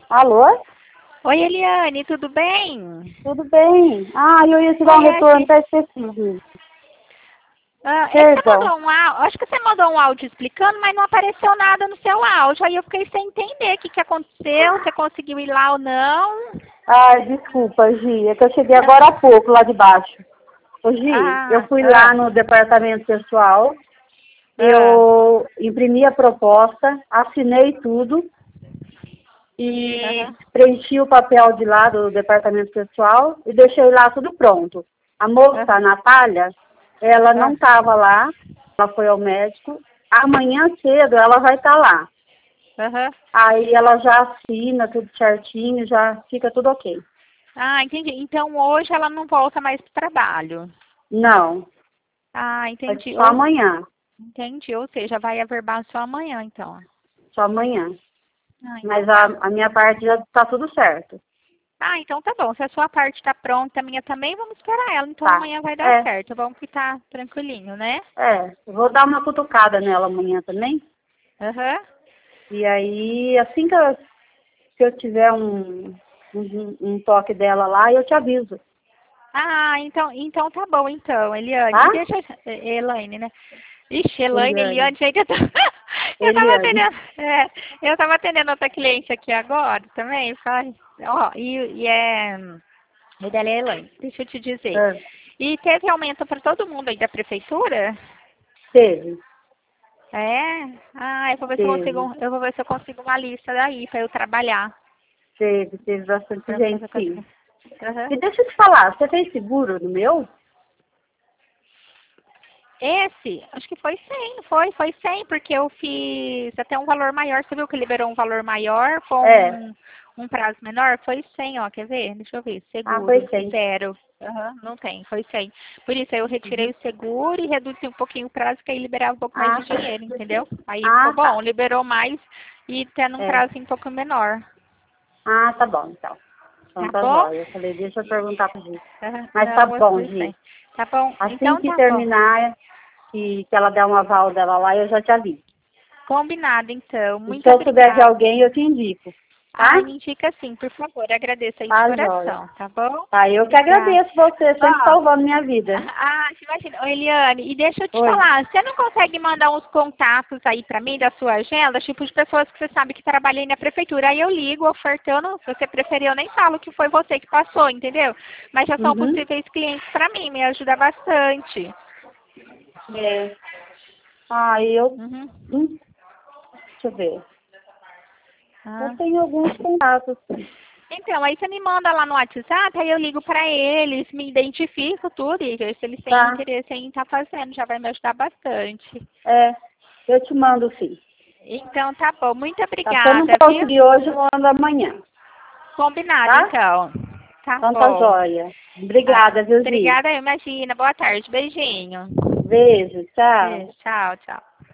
Alô? Oi, Eliane, tudo bem? Tudo bem? Ah, eu ia te dar um Oi, retorno, até esqueci. é que você Perdão. mandou acho que você mandou um áudio explicando, mas não apareceu nada no seu áudio. Aí eu fiquei sem entender o que aconteceu, você conseguiu ir lá ou não. Ah, desculpa, Gi, é que eu cheguei agora há pouco lá de baixo. Ô, Gi, eu Ah, fui lá ah, no departamento pessoal, ah, eu imprimi a proposta, assinei tudo e aham, preenchi o papel de lá do departamento pessoal e deixei lá tudo pronto. A moça, a aham, Natália, ela não ah, estava lá, ela foi ao médico. Amanhã cedo ela vai estar lá. aham. Aí ela já assina tudo certinho, já fica tudo ok. Ah, entendi. Então hoje ela não volta mais para o trabalho. Não, Ah, é entendi. só amanhã, Entendi. Ou seja, vai averbar só amanhã, então. só amanhã. Ah, então Mas a, tá. a minha parte já está tudo certo, Ah, então tá bom. Se a sua parte tá pronta, a minha também, vamos esperar ela. Então tá? amanhã vai dar É, certo. Vamos ficar tranquilinho, né? eu vou dar uma cutucada nela amanhã também. Aham. E aí, assim que eu tiver um toque dela lá, eu te aviso, Ah, então tá bom, então, Eliane. tá? E deixa. Elaine, né? Ixi, Elaine, Eliane, Eliane, gente, eu tava Eliane. atendendo. Eu tava atendendo outra cliente aqui agora também. Ó, e dela é Elaine. Deixa eu te dizer. Ah, E teve aumento para todo mundo aí da prefeitura? teve, É? Ah, teve, eu vou ver se eu consigo uma lista daí para eu trabalhar. teve bastante Pra gente, fazer sim. coisa. Aham. E deixa eu te falar, você fez seguro no meu? Esse, acho que foi 100, foi 100, porque eu fiz até um valor maior. Você viu que liberou um valor maior com É. um prazo menor? Foi 100, ó, quer ver? Deixa eu ver. Ah, foi Seguro, 100. zero. Aham, não tem, foi 100. Por isso, aí eu retirei Uhum. o seguro e reduzi um pouquinho o prazo, que aí liberava um pouco mais Ah, de tá. dinheiro, entendeu? Aí ficou Ah, bom, tá. liberou mais e tendo um É. prazo um pouco menor. Ah, tá bom, então. Então Tá tá bom? jóia. Eu falei, deixa eu perguntar pra Gi. Aham, Mas tá não, bom, foi Gi. 100. Tá bom? Assim Então que tá bom. terminar, que ela der um aval dela lá, eu já te aviso. Combinado, então. E se Muito eu souber de obrigada. alguém, eu te indico. Tá? Ai, me indica sim, por favor. Agradeço aí de Tá jóia. coração, tá bom? Tá, eu que Obrigada. agradeço você, sempre Ó, salvando minha vida. imagina. Ô, Eliane, e deixa eu te Oi. falar, você não consegue mandar uns contatos aí pra mim da sua agenda, tipo de pessoas que você sabe que trabalham aí na prefeitura? Aí eu ligo, ofertando, se você preferir, eu nem falo que foi você que passou, entendeu? Mas já são Uhum. possíveis clientes pra mim, me ajuda bastante. É. Ah, eu. Uhum. Deixa eu ver. Eu Ah. tenho alguns contatos. Então, aí você me manda lá no WhatsApp, aí eu ligo pra eles, me identifico tudo e vejo se eles têm Tá? interesse em estar fazendo, já vai me ajudar bastante. É. Eu te mando sim. Então, tá bom. Muito Tá? Se eu não obrigada, viu? conseguir hoje, eu mando amanhã. Combinado, Tá? então. Tá Então tá bom. jóia. Ah, Obrigada, viu, Gi? obrigada, imagina. Boa tarde. Beijinho. Beijo, tchau. Beijo. Tchau, tchau.